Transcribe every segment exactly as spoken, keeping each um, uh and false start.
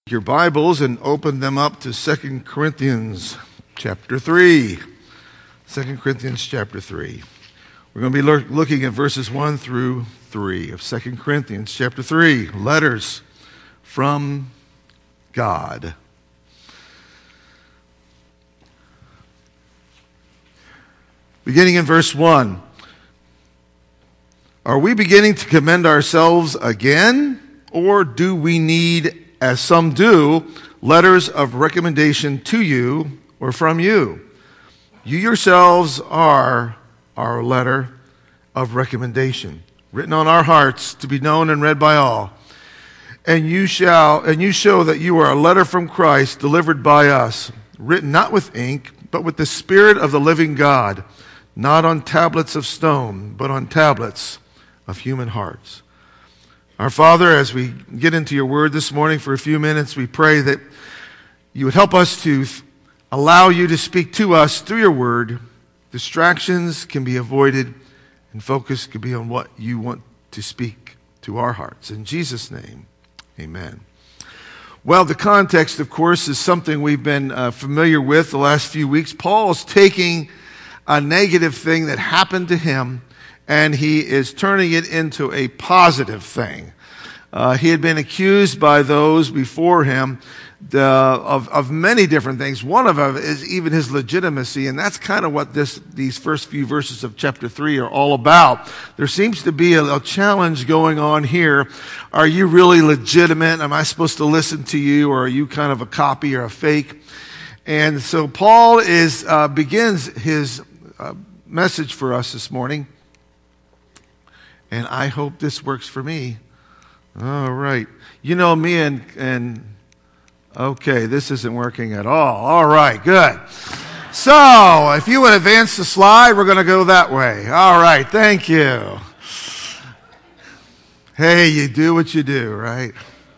Your Bibles and open them up to Second Corinthians chapter three. Second Corinthians chapter three. We're going to be lo- looking at verses one through three of Second Corinthians chapter three. Letters from God. Beginning in verse one. Are we beginning to commend ourselves again, or do we need, as some do, letters of recommendation to you or from you? You yourselves are our letter of recommendation, written on our hearts to be known and read by all. And you shall, and you show that you are a letter from Christ, delivered by us, written not with ink, but with the Spirit of the living God, not on tablets of stone, but on tablets of human hearts. Our Father, as we get into your word this morning for a few minutes, we pray that you would help us to th- allow you to speak to us through your word. Distractions can be avoided, and focus can be on what you want to speak to our hearts. In Jesus' name, amen. Well, the context, of course, is something we've been uh, familiar with the last few weeks. Paul is taking a negative thing that happened to him, and he is turning it into a positive thing. Uh, he had been accused by those before him the, of, of many different things. One of them is even his legitimacy, and that's kind of what this, these first few verses of chapter three are all about. There seems to be a, a challenge going on here. Are you really legitimate? Am I supposed to listen to you, or are you kind of a copy or a fake? And so Paul is uh, begins his uh, message for us this morning. And I hope this works for me. All right. You know me and, and okay, this isn't working at all. All right, good. So, if you would advance the slide, we're going to go that way. All right, thank you. Hey, you do what you do, right?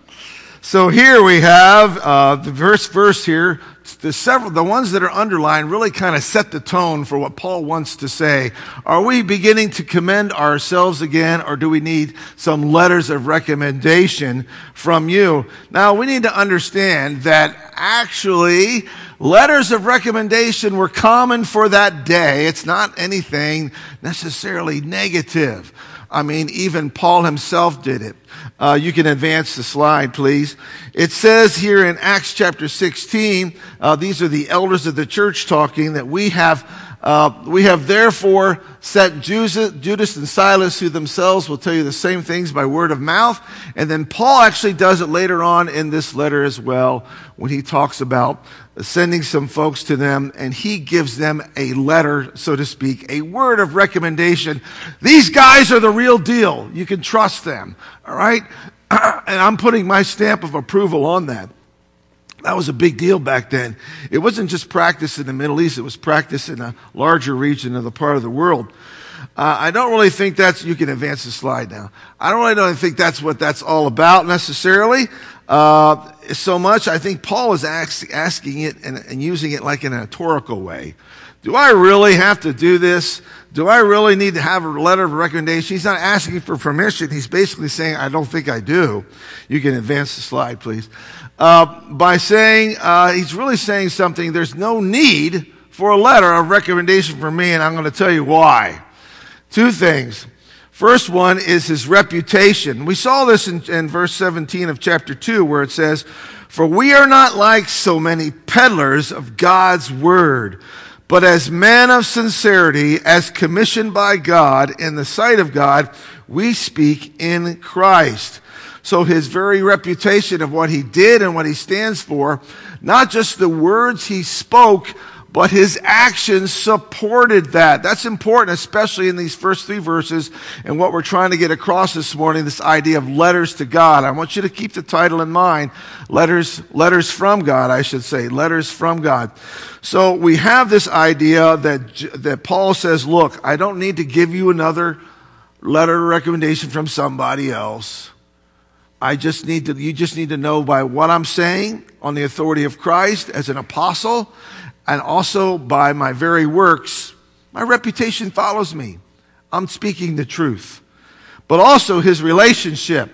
So here we have uh, the first verse here. The several, the ones that are underlined really kind of set the tone for what Paul wants to say. Are we beginning to commend ourselves again, or do we need some letters of recommendation from you? Now, we need to understand that actually letters of recommendation were common for that day. It's not anything necessarily negative. I mean, even Paul himself did it. Uh, you can advance the slide, please. It says here in Acts chapter sixteen, uh, these are the elders of the church talking, that we have uh, we have therefore set Judas and Silas, who themselves will tell you the same things by word of mouth. And then Paul actually does it later on in this letter as well, when he talks about sending some folks to them, and he gives them a letter, so to speak, a word of recommendation. These guys are the real deal. You can trust them, all right? And I'm putting my stamp of approval on that. That was a big deal back then. It wasn't just practice in the Middle East. It was practice in a larger region of the part of the world. Uh, I don't really think that's, you can advance the slide now. I don't really don't think that's what that's all about necessarily. Uh, so much, I think Paul is ask, asking it and, and using it like in a rhetorical way. Do I really have to do this? Do I really need to have a letter of recommendation? He's not asking for permission. He's basically saying, I don't think I do. You can advance the slide, please. Uh, by saying, uh, he's really saying something, there's no need for a letter of recommendation from me, and I'm going to tell you why. Two things. First one is his reputation. We saw this in, in verse seventeen of chapter two, where it says, "For we are not like so many peddlers of God's word, but as men of sincerity, as commissioned by God in the sight of God, we speak in Christ." So his very reputation of what he did and what he stands for, not just the words he spoke, but his actions supported that. That's important, especially in these first three verses and what we're trying to get across this morning, this idea of letters to God. I want you to keep the title in mind. Letters, letters from God, I should say. Letters from God. So we have this idea that, that Paul says, look, I don't need to give you another letter of recommendation from somebody else. I just need to, you just need to know by what I'm saying on the authority of Christ as an apostle, and also by my very works, my reputation follows me. I'm speaking the truth. But also his relationship.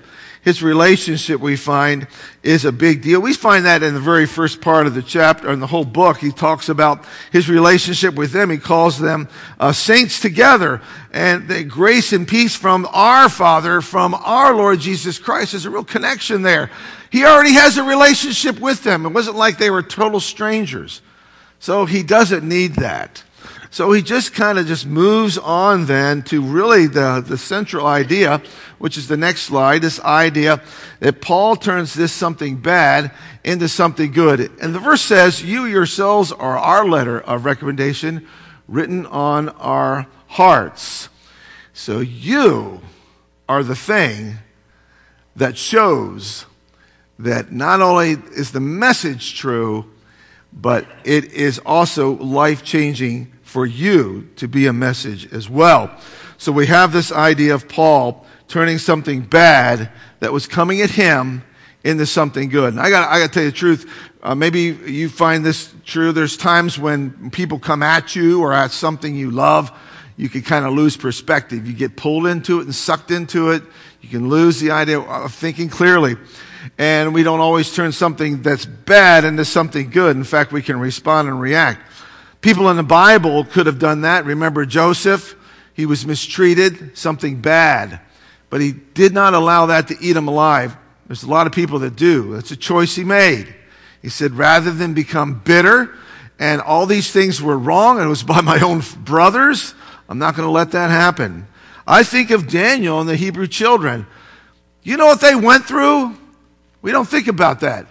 his relationship, we find, is a big deal. We find that in the very first part of the chapter, in the whole book. He talks about his relationship with them. He calls them uh, saints together. And the grace and peace from our Father, from our Lord Jesus Christ. There's a real connection there. He already has a relationship with them. It wasn't like they were total strangers. So he doesn't need that. So he just kind of just moves on then to really the, the central idea, which is the next slide, this idea that Paul turns this something bad into something good. And the verse says, you yourselves are our letter of recommendation written on our hearts. So you are the thing that shows that not only is the message true, but it is also life-changing for you to be a message as well. So we have this idea of Paul turning something bad that was coming at him into something good. And I got I got to tell you the truth. Uh, maybe you find this true. There's times when people come at you or at something you love, you can kind of lose perspective. You get pulled into it and sucked into it. You can lose the idea of thinking clearly. And we don't always turn something that's bad into something good. In fact, we can respond and react. People in the Bible could have done that. Remember Joseph? He was mistreated, something bad. But he did not allow that to eat him alive. There's a lot of people that do. That's a choice he made. He said, rather than become bitter and all these things were wrong and it was by my own brothers, I'm not going to let that happen. I think of Daniel and the Hebrew children. You know what they went through? We don't think about that.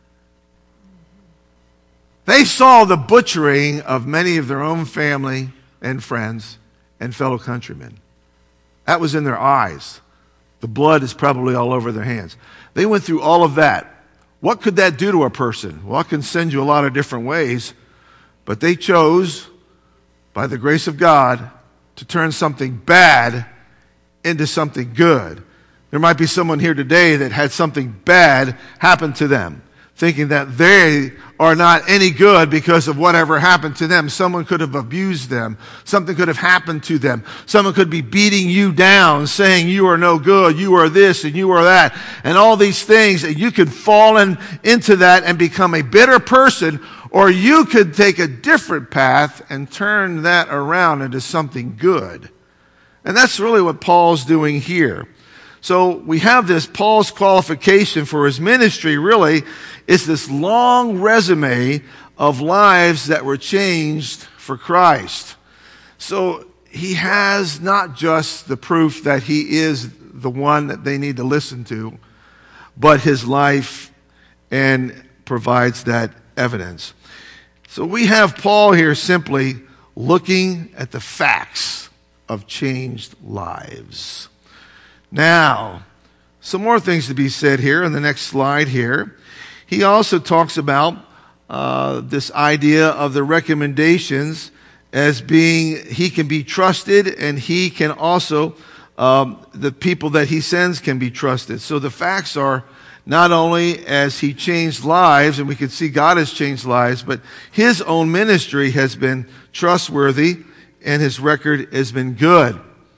They saw the butchering of many of their own family and friends and fellow countrymen. That was in their eyes. The blood is probably all over their hands. They went through all of that. What could that do to a person? Well, it can send you a lot of different ways. But they chose, by the grace of God, to turn something bad into something good. There might be someone here today that had something bad happen to them, thinking that they are not any good because of whatever happened to them. Someone could have abused them. Something could have happened to them. Someone could be beating you down, saying you are no good, you are this and you are that, and all these things. And you could fall in, into that and become a bitter person, or you could take a different path and turn that around into something good. And that's really what Paul's doing here. So we have this, Paul's qualification for his ministry really is this long resume of lives that were changed for Christ. So he has not just the proof that he is the one that they need to listen to, but his life and provides that evidence. So we have Paul here simply looking at the facts of changed lives. Now, some more things to be said here in the next slide here. He also talks about uh, this idea of the recommendations as being he can be trusted, and he can also, um, the people that he sends can be trusted. So the facts are not only as he changed lives, and we can see God has changed lives, but his own ministry has been trustworthy and his record has been good.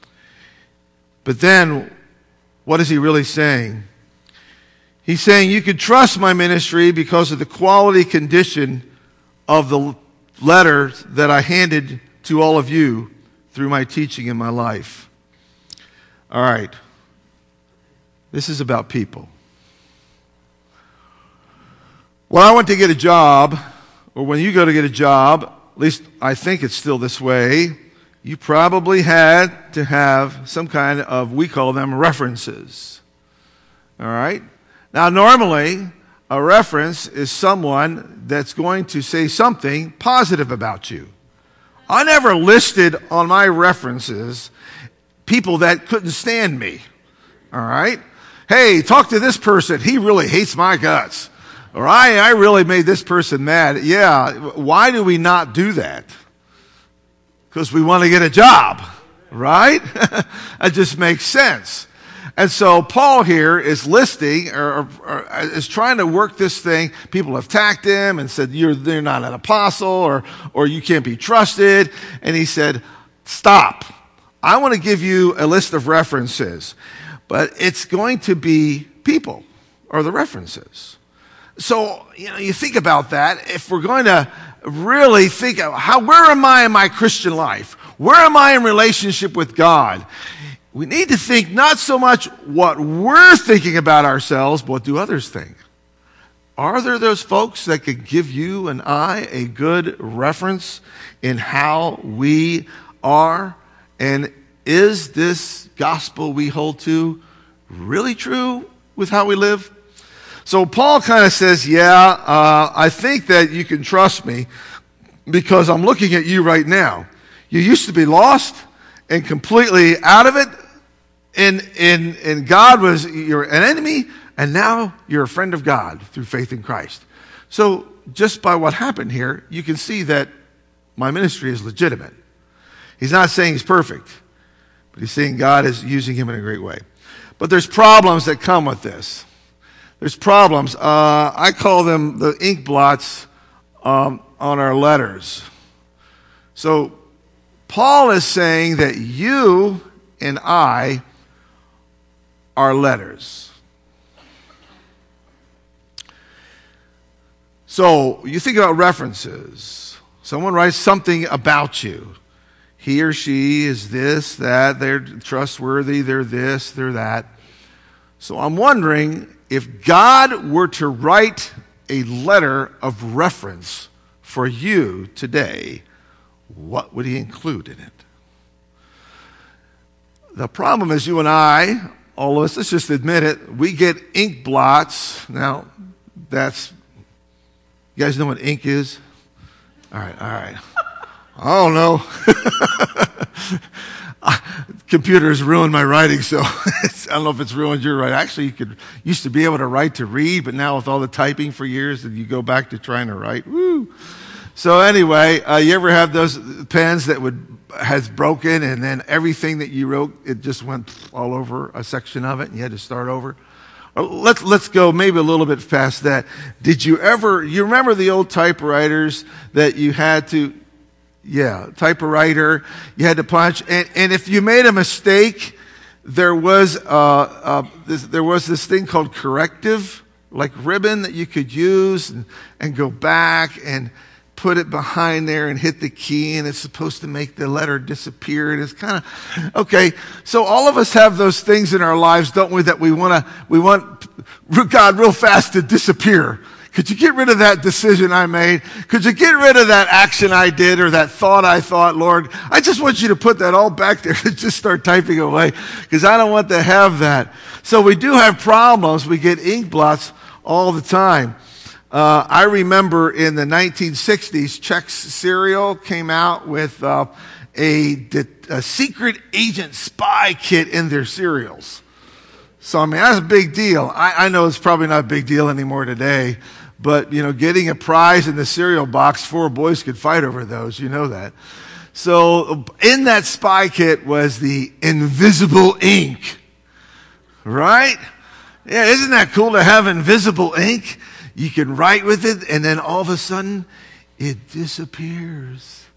But then, what is he really saying? He's saying you can trust my ministry because of the quality condition of the letter that I handed to all of you through my teaching in my life. All right. This is about people. When I went to get a job, or when you go to get a job, at least I think it's still this way, you probably had to have some kind of, we call them references. All right? Now, normally, a reference is someone that's going to say something positive about you. I never listed on my references people that couldn't stand me. All right? Hey, talk to this person. He really hates my guts. Or I, I really made this person mad. Yeah, why do we not do that? Because we want to get a job, right? That just makes sense. And so Paul here is listing, or, or, or is trying to work this thing. People have attacked him and said, you're, you're not an apostle, or, or you can't be trusted. And he said, stop. I want to give you a list of references, but it's going to be people are the references. So, you know, you think about that. If we're going to really think of how, where am I in my Christian life? Where am I in relationship with God? We need to think not so much what we're thinking about ourselves, but what do others think? Are there those folks that could give you and I a good reference in how we are? And is this gospel we hold to really true with how we live? So Paul kind of says, yeah, uh, I think that you can trust me because I'm looking at you right now. You used to be lost and completely out of it, and, and, and God was your an enemy, and now you're a friend of God through faith in Christ. So just by what happened here, you can see that my ministry is legitimate. He's not saying he's perfect, but he's saying God is using him in a great way. But there's problems that come with this. There's problems. Uh, I call them the ink blots um, on our letters. So Paul is saying that you and I are letters. So you think about references. Someone writes something about you. He or she is this, that, they're trustworthy, they're this, they're that. So I'm wondering, if God were to write a letter of reference for you today, what would he include in it? The problem is you and I, all of us, let's just admit it, we get ink blots. Now, that's, you guys know what ink is? All right, all right. I don't know. Computers ruined my writing, so I don't know if it's ruined your writing. Actually, you could used to be able to write to read, but now with all the typing for years, you go back to trying to write. Woo! So anyway, uh, you ever have those pens that would has broken, and then everything that you wrote, it just went all over a section of it, and you had to start over? Let's let's go maybe a little bit past that. Did you ever? You remember the old typewriters that you had to? Yeah, typewriter, you had to punch. And, and if you made a mistake, there was, uh, uh, this, there was this thing called corrective, like ribbon that you could use and, and go back and put it behind there and hit the key, and it's supposed to make the letter disappear. And it's kind of, okay, so all of us have those things in our lives, don't we, that we want to, we want God real fast to disappear. Could you get rid of that decision I made? Could you get rid of that action I did or that thought I thought, Lord? I just want you to put that all back there and just start typing away because I don't want to have that. So we do have problems. We get ink blots all the time. Uh, I remember in the nineteen sixties, Chex cereal came out with uh, a, a secret agent spy kit in their cereals. So, I mean, that's a big deal. I, I know it's probably not a big deal anymore today. But, you know, getting a prize in the cereal box, four boys could fight over those. You know that. So in that spy kit was the invisible ink. Right? Yeah, isn't that cool to have invisible ink? You can write with it, and then all of a sudden, it disappears.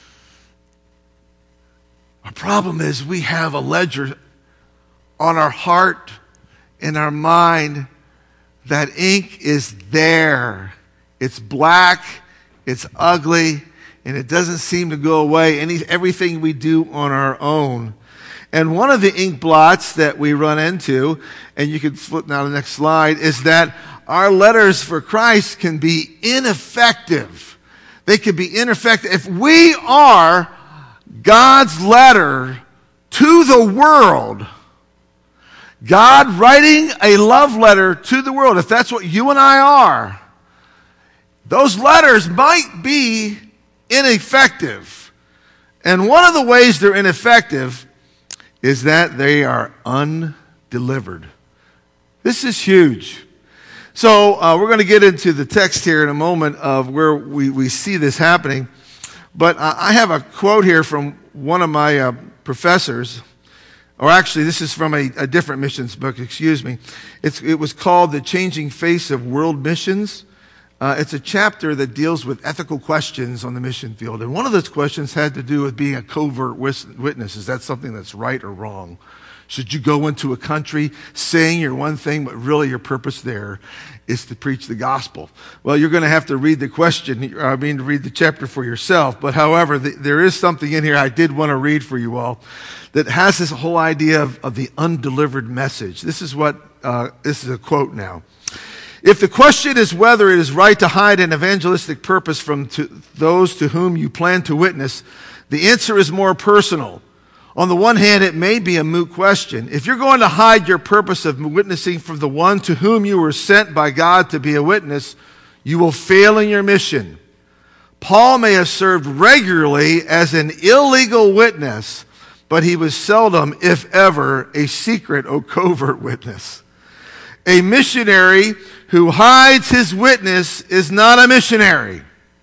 Our problem is we have a ledger on our heart, in our mind, that ink is there. It's black, it's ugly, and it doesn't seem to go away. Any, everything we do on our own. And one of the ink blots that we run into, and you can flip now to the next slide, is that our letters for Christ can be ineffective. They can be ineffective. If we are God's letter to the world, God writing a love letter to the world, if that's what you and I are, those letters might be ineffective. And one of the ways they're ineffective is that they are undelivered. This is huge. So uh, we're going to get into the text here in a moment of where we, we see this happening. But uh, I have a quote here from one of my uh, professors. Or actually, this is from a, a different missions book, excuse me. It's, it was called The Changing Face of World Missions. Uh, it's a chapter that deals with ethical questions on the mission field. And one of those questions had to do with being a covert witness. Is that something that's right or wrong? Should you go into a country saying you're one thing, but really your purpose there is to preach the gospel? Well, you're going to have to read the question, I mean, to read the chapter for yourself. But however, the, there is something in here I did want to read for you all that has this whole idea of, of the undelivered message. This is what, uh, this is a quote now. If the question is whether it is right to hide an evangelistic purpose from to those to whom you plan to witness, the answer is more personal. On the one hand, it may be a moot question. If you're going to hide your purpose of witnessing from the one to whom you were sent by God to be a witness, you will fail in your mission. Paul may have served regularly as an illegal witness, but he was seldom, if ever, a secret or covert witness. A missionary who hides his witness is not a missionary.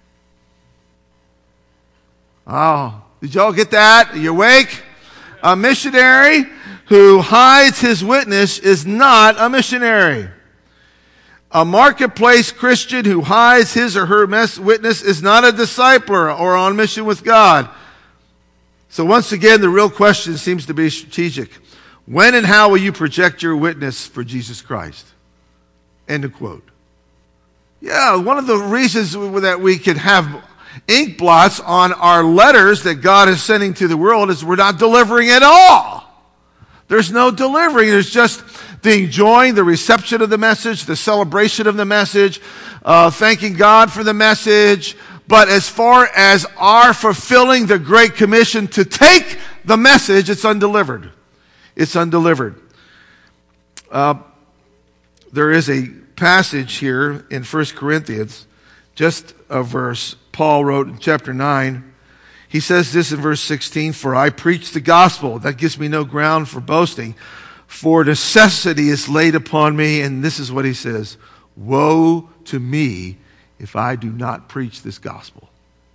Oh, did y'all get that? Are you awake? A missionary who hides his witness is not a missionary. A marketplace Christian who hides his or her witness is not a discipler or on mission with God. So once again, the real question seems to be strategic. When and how will you project your witness for Jesus Christ? End of quote. Yeah, one of the reasons that we can have ink blots on our letters that God is sending to the world is we're not delivering at all. There's no delivering. There's just the enjoying the reception of the message, the celebration of the message, uh, thanking God for the message. But as far as our fulfilling the Great Commission to take the message, it's undelivered. It's undelivered. Uh, there is a passage here in First Corinthians, just a verse Paul wrote in chapter nine. He says this in verse sixteen, for I preach the gospel. That gives me no ground for boasting. For necessity is laid upon me. And this is what he says. Woe to me if I do not preach this gospel.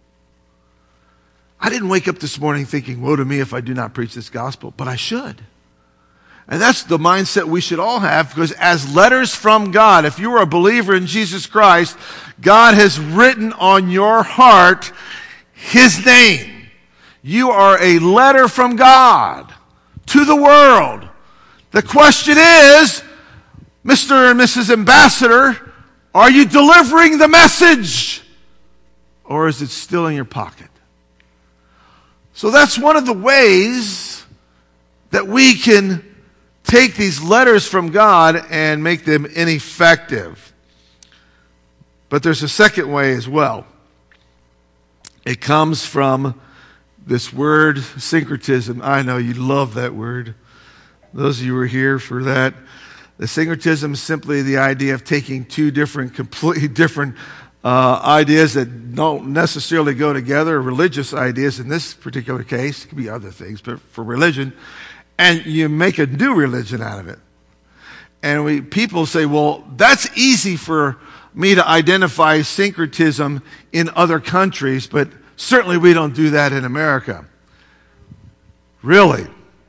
I didn't wake up this morning thinking, woe to me if I do not preach this gospel. But I should. And that's the mindset we should all have, because as letters from God, if you are a believer in Jesus Christ, God has written on your heart His name. You are a letter from God to the world. The question is, Mister and Missus Ambassador, are you delivering the message? Or is it still in your pocket? So that's one of the ways that we can take these letters from God and make them ineffective. But there's a second way as well. It comes from this word, syncretism. I know you love that word. Those of you who are here for that. The syncretism is simply the idea of taking two different, completely different uh, ideas that don't necessarily go together, religious ideas in this particular case. It could be other things, but for religion. And you make a new religion out of it. And we people say, well, that's easy for me to identify syncretism in other countries, but certainly we don't do that in America. Really?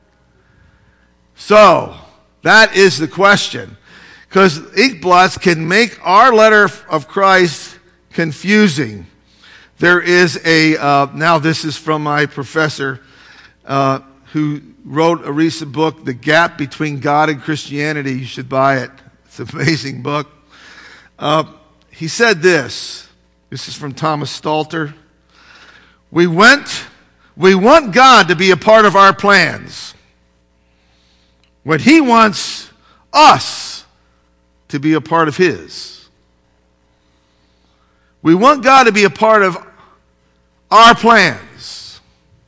So, that is the question. Because ink blots can make our letter of Christ confusing. There is a, uh, now this is from my professor, uh, who wrote a recent book, The Gap Between God and Christianity. You should buy it. It's an amazing book. Uh, he said this. This is from Thomas Stalter. We went, we want God to be a part of our plans when He wants us to be a part of His. We want God to be a part of our plans.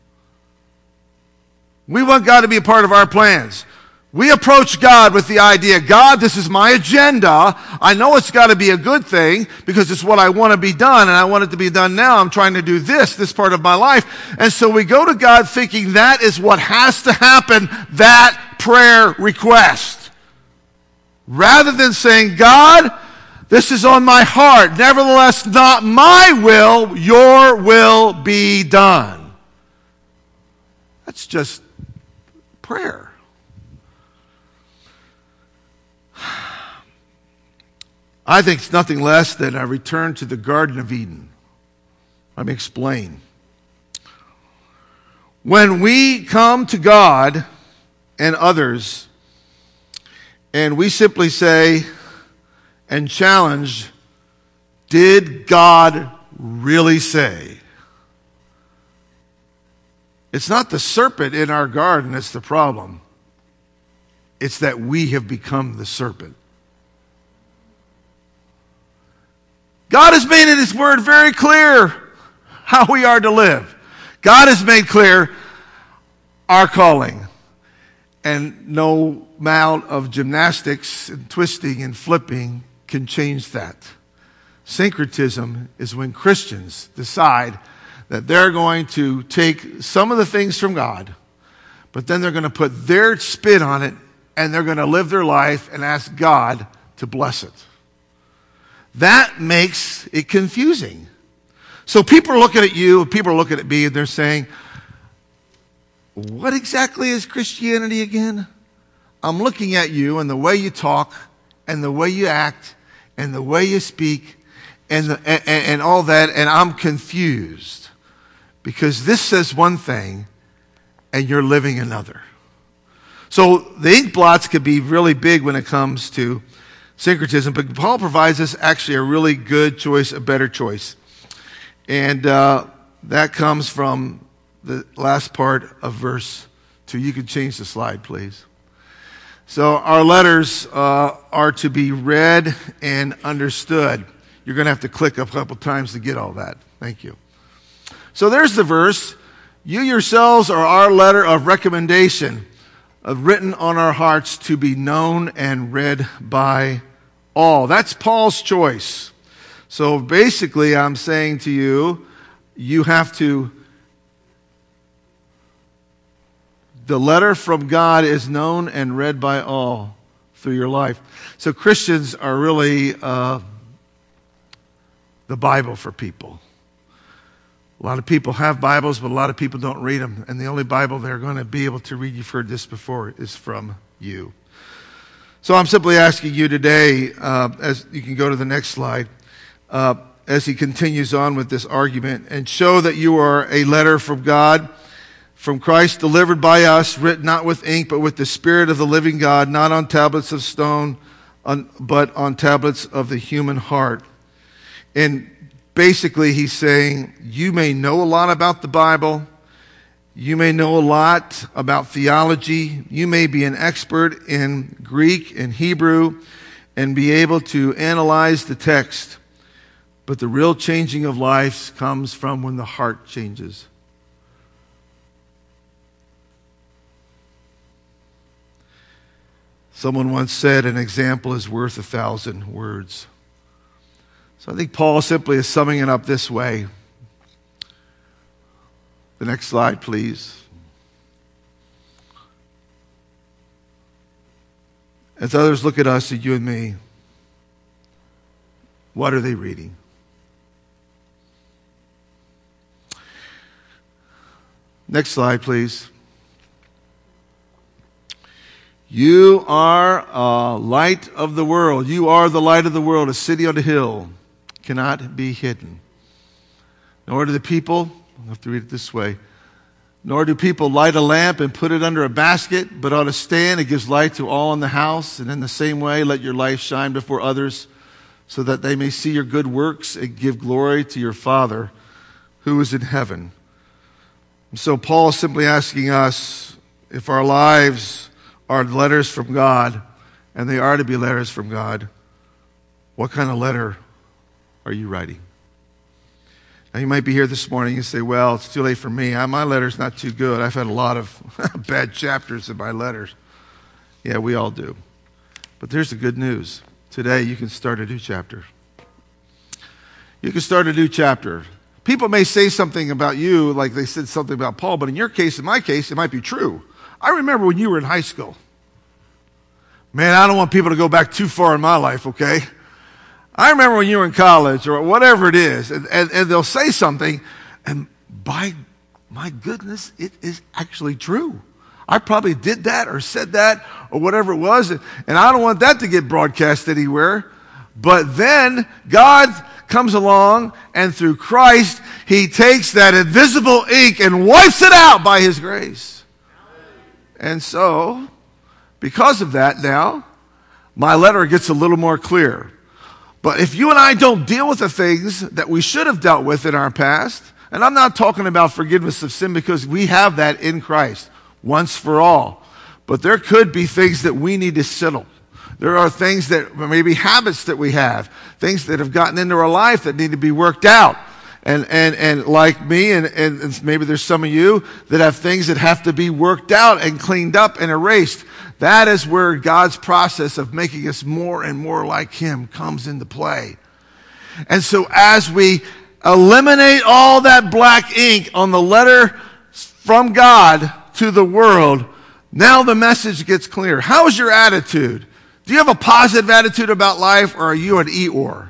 We want God to be a part of our plans. We approach God with the idea, God, this is my agenda. I know it's got to be a good thing because it's what I want to be done, and I want it to be done now. I'm trying to do this, this part of my life. And so we go to God thinking that is what has to happen, that prayer request. Rather than saying, God, this is on my heart. Nevertheless, not my will, your will be done. That's just prayer. I think it's nothing less than a return to the Garden of Eden. Let me explain. When we come to God and others. And we simply say and challenge, did God really say? It's not the serpent in our garden that's the problem. It's that we have become the serpent. God has made in His Word very clear how we are to live. God has made clear our calling. And no amount of gymnastics and twisting and flipping can change that. Syncretism is when Christians decide that they're going to take some of the things from God, but then they're going to put their spin on it, and they're going to live their life and ask God to bless it. That makes it confusing. So people are looking at you, people are looking at me, and they're saying, what exactly is Christianity again? I'm looking at you and the way you talk and the way you act and the way you speak and, the, and, and all that, and I'm confused because this says one thing and you're living another. So the ink blots could be really big when it comes to syncretism, but Paul provides us actually a really good choice, a better choice. And uh, that comes from the last part of verse two. You can change the slide, please. So our letters uh, are to be read and understood. You're going to have to click a couple times to get all that. Thank you. So there's the verse. You yourselves are our letter of recommendation, uh, written on our hearts to be known and read by all. That's Paul's choice. So basically, I'm saying to you, you have to, the letter from God is known and read by all through your life. So Christians are really uh, the Bible for people. A lot of people have Bibles, but a lot of people don't read them. And the only Bible they're going to be able to read, you've heard this before, is from you. So I'm simply asking you today, uh, as you can go to the next slide, uh, as he continues on with this argument, and show that you are a letter from God, from Christ, delivered by us, written not with ink, but with the Spirit of the living God, not on tablets of stone, on, but on tablets of the human heart. And basically he's saying, you may know a lot about the Bible, you may know a lot about theology, you may be an expert in Greek and Hebrew, and be able to analyze the text, but the real changing of life comes from when the heart changes. Someone once said, an example is worth a thousand words. So I think Paul simply is summing it up this way. The next slide, please. As others look at us, at you and me, what are they reading? Next slide, please. You are a light of the world. You are the light of the world. A city on a hill cannot be hidden. Nor do the people, I'll have to read it this way, nor do people light a lamp and put it under a basket, but on a stand it gives light to all in the house. And in the same way, let your light shine before others, so that they may see your good works and give glory to your Father who is in heaven. And so Paul is simply asking us, if our lives are letters from God, and they are to be letters from God, what kind of letter are you writing? Now you might be here this morning and say, well, it's too late for me. I, my letter's not too good. I've had a lot of bad chapters in my letters. Yeah, we all do. But there's the good news. Today you can start a new chapter. You can start a new chapter. People may say something about you like they said something about Paul, but in your case, in my case, it might be true. I remember when you were in high school. Man, I don't want people to go back too far in my life, okay? I remember when you were in college or whatever it is, and, and, and they'll say something, and by my goodness, it is actually true. I probably did that or said that or whatever it was, and, and I don't want that to get broadcast anywhere. But then God comes along, and through Christ, He takes that invisible ink and wipes it out by His grace. And so, because of that now, my letter gets a little more clear. But if you and I don't deal with the things that we should have dealt with in our past, and I'm not talking about forgiveness of sin because we have that in Christ once for all, but there could be things that we need to settle. There are things that maybe habits that we have, things that have gotten into our life that need to be worked out. And and and like me, and, and maybe there's some of you that have things that have to be worked out and cleaned up and erased. That is where God's process of making us more and more like Him comes into play. And so as we eliminate all that black ink on the letter from God to the world, now the message gets clear. How is your attitude? Do you have a positive attitude about life, or are you an Eeyore?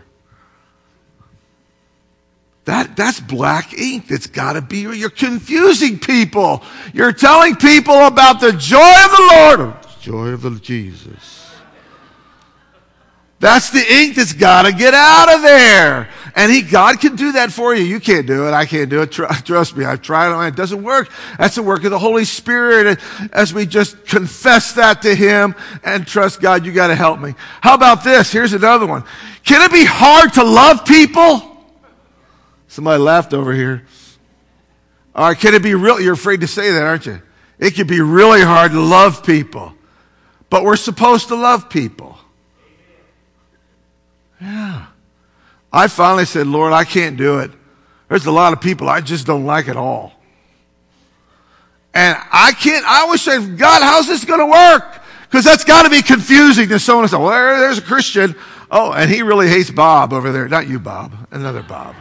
That, that's black ink. That's got to be. You're confusing people. You're telling people about the joy of the Lord. The joy of the Jesus. That's the ink that's got to get out of there. And he, God can do that for you. You can't do it. I can't do it. Trust me. I've tried it. It doesn't work. That's the work of the Holy Spirit. As we just confess that to Him and trust God, you got to help me. How about this? Here's another one. Can it be hard to love people? Somebody laughed over here. All right, can it be real? You're afraid to say that, aren't you? It can be really hard to love people. But we're supposed to love people. Yeah. I finally said, Lord, I can't do it. There's a lot of people I just don't like at all. And I can't, I always say, God, how's this going to work? Because that's got to be confusing to someone. Say, well, there, there's a Christian. Oh, and he really hates Bob over there. Not you, Bob. Another Bob.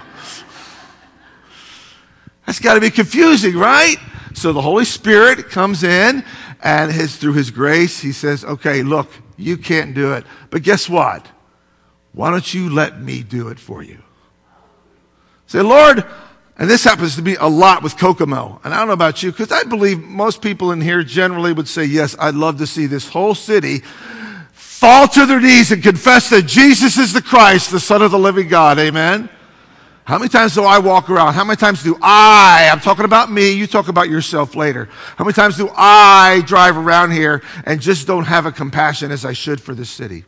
That's got to be confusing, right? So the Holy Spirit comes in, and his, through His grace, He says, okay, look, you can't do it. But guess what? Why don't you let me do it for you? Say, Lord, and this happens to me a lot with Kokomo. And I don't know about you, because I believe most people in here generally would say, yes, I'd love to see this whole city fall to their knees and confess that Jesus is the Christ, the Son of the living God. Amen? How many times do I walk around? How many times do I, I'm talking about me, you talk about yourself later. How many times do I drive around here and just don't have a compassion as I should for this city?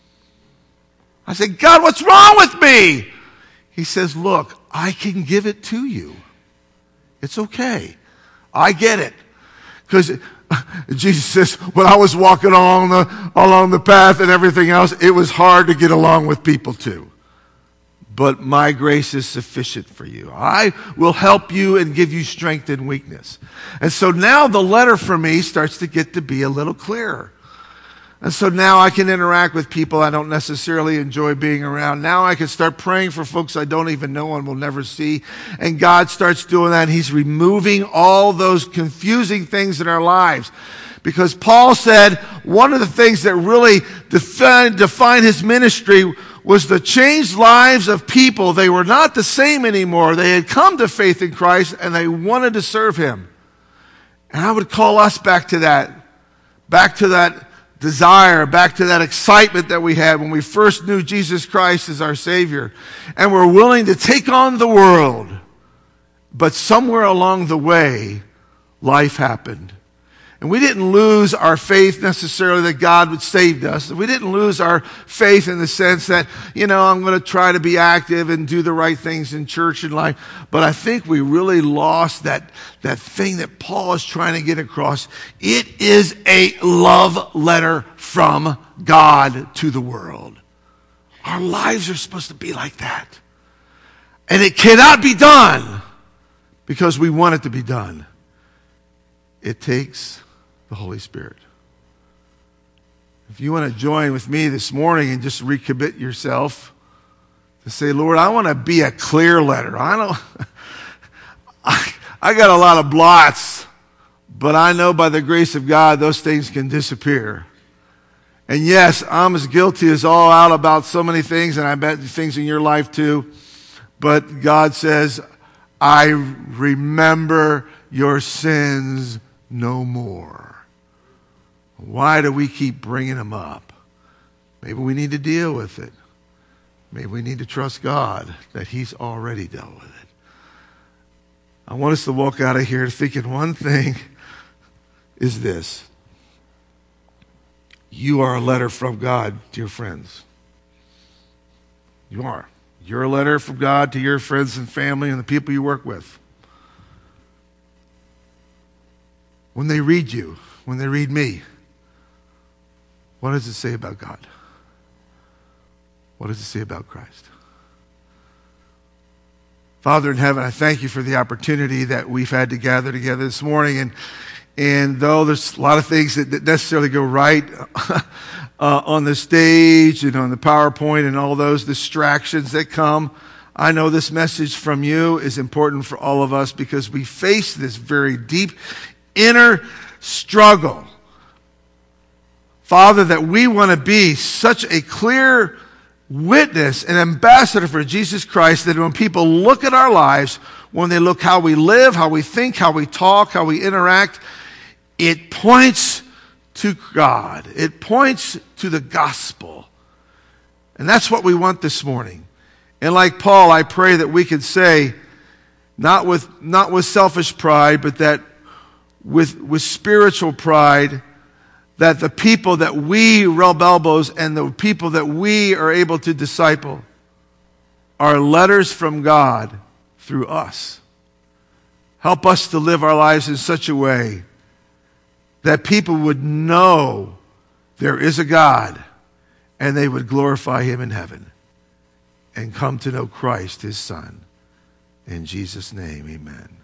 I say, God, what's wrong with me? He says, look, I can give it to you. It's okay. I get it. Because Jesus says, when I was walking along the, along the path and everything else, it was hard to get along with people too. But my grace is sufficient for you. I will help you and give you strength in weakness. And so now the letter from me starts to get to be a little clearer. And so now I can interact with people I don't necessarily enjoy being around. Now I can start praying for folks I don't even know and will never see. And God starts doing that. And He's removing all those confusing things in our lives. Because Paul said one of the things that really defined, defined his ministry was the changed lives of people. They were not the same anymore. They had come to faith in Christ and they wanted to serve Him. And I would call us back to that, back to that desire, back to that excitement that we had when we first knew Jesus Christ as our Savior. And we're willing to take on the world. But somewhere along the way, life happened. And we didn't lose our faith necessarily that God would save us. We didn't lose our faith in the sense that, you know, I'm going to try to be active and do the right things in church and life. But I think we really lost that, that thing that Paul is trying to get across. It is a love letter from God to the world. Our lives are supposed to be like that. And it cannot be done because we want it to be done. It takes the Holy Spirit. If you want to join with me this morning and just recommit yourself to say, Lord, I want to be a clear letter. I don't, I, I got a lot of blots, but I know by the grace of God, those things can disappear. And yes, I'm as guilty as all out about so many things, and I bet things in your life too. But God says, I remember your sins no more. Why do we keep bringing them up? Maybe we need to deal with it. Maybe we need to trust God that He's already dealt with it. I want us to walk out of here thinking one thing is this. You are a letter from God, dear friends. You are. You're a letter from God to your friends and family and the people you work with. When they read you, when they read me, what does it say about God? What does it say about Christ? Father in heaven, I thank you for the opportunity that we've had to gather together this morning. And, and though there's a lot of things that, that necessarily go right uh, on the stage and on the PowerPoint and all those distractions that come, I know this message from you is important for all of us because we face this very deep inner struggle. Father, that we want to be such a clear witness, an ambassador for Jesus Christ, that when people look at our lives, when they look how we live, how we think, how we talk, how we interact, it points to God. It points to the gospel. And that's what we want this morning. And like Paul, I pray that we can say, not with, not with selfish pride, but that with, with spiritual pride, that the people that we rub elbows and the people that we are able to disciple are letters from God through us. Help us to live our lives in such a way that people would know there is a God and they would glorify him in heaven and come to know Christ, his Son. In Jesus' name, amen.